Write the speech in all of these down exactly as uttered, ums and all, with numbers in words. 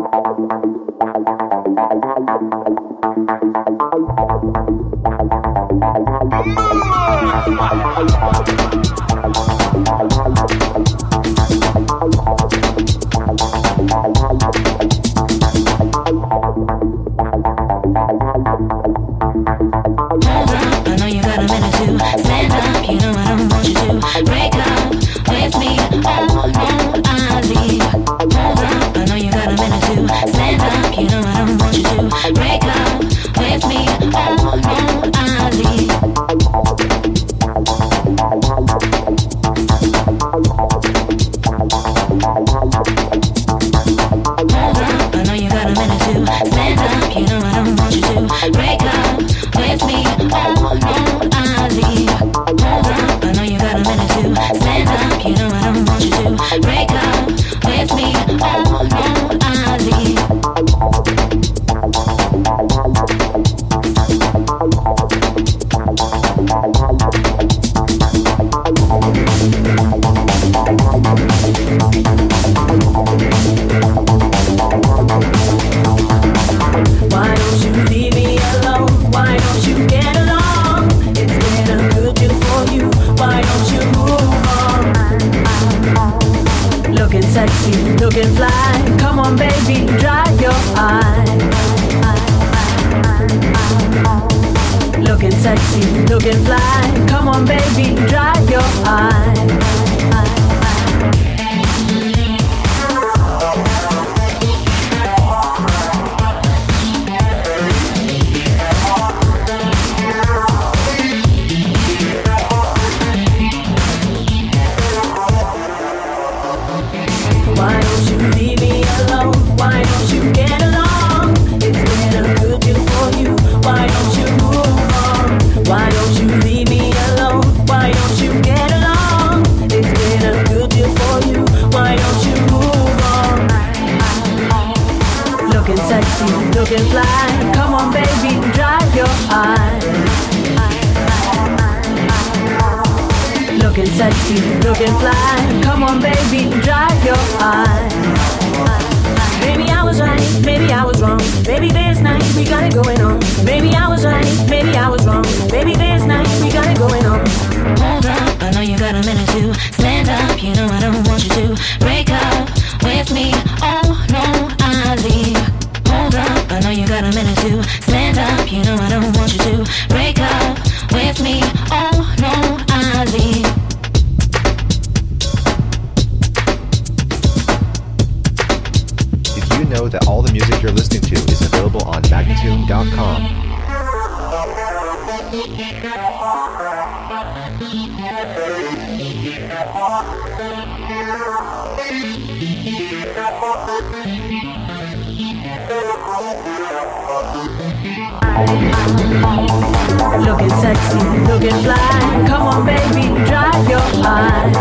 Looking sexy, looking fly. Come on, baby, dry your eyes.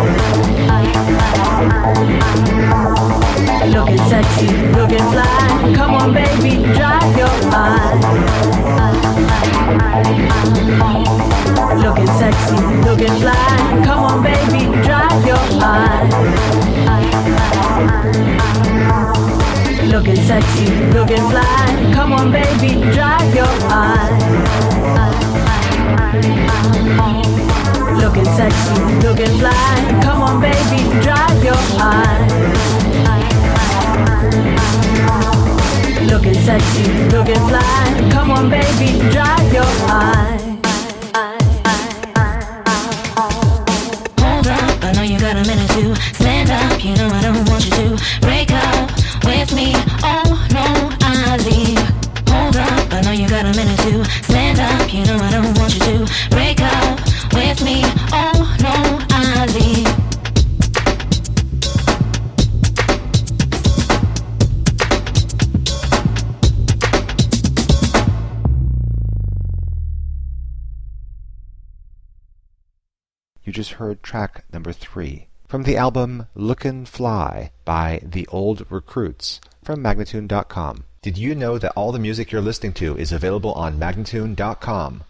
Looking sexy, looking fly. Come on, baby, dry your eyes. Looking sexy, looking fly. Come on, baby, dry your eyes. Looking sexy, looking fly. Come on, baby, dry your eyes. Looking sexy, looking fly. Come on, baby, dry your eyes. Looking sexy, looking fly. Come on, baby, dry your eyes. Hold up, I know you got a minute to stand up. You know I don't want you to break up with me. Oh no, I leave. Hold up, I know you got a minute to stand up. You know I don't want you to break up with me. Oh no, I leave. You just heard track number three from the album Lookin' Fly by The Old Recruits from Magnatune dot com. Did you know that all the music you're listening to is available on Magnatune dot com?